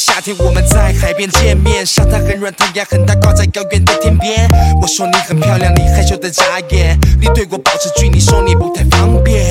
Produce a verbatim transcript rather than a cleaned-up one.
夏天，我们在海边见面，沙滩很软，太阳很大，挂在遥远的天边。我说你很漂亮，你害羞的眨眼，你对我保持距离，说你不太方便。